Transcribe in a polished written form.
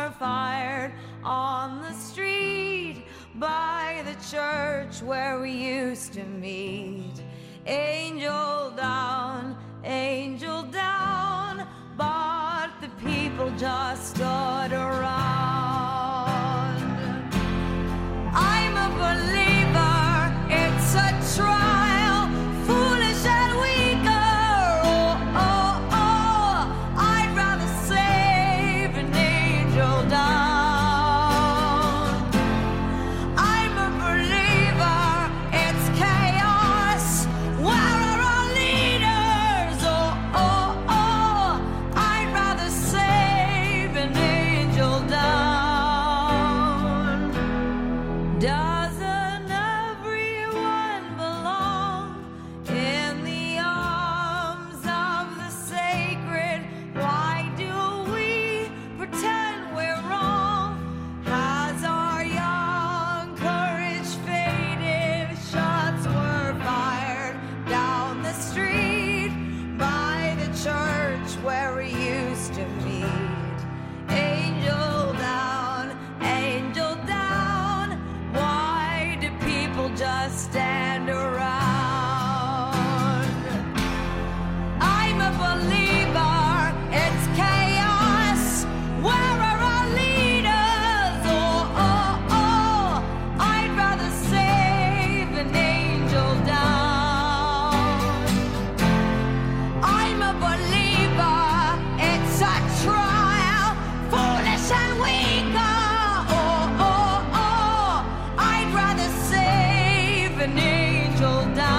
were fired on the street by the church where we used to meet. Angel down, but the people just stood around. I'm a believer, it's a trial, foolish and weaker. I'd rather save an angel down. I'm a believer, it's chaos. Where are our leaders? I'd rather save an angel down. Doesn't everyone belong in the arms of the sacred? Why do we pretend we're wrong? Has our young courage faded? Shots were fired down the street by the church where we used to meet. Angel down, why do people just stand around? I'm a believer, it's chaos. Where are our leaders? I'd rather save an angel down. I'm a believer, it's a trial, foolish and weaker. I'd rather save an angel down.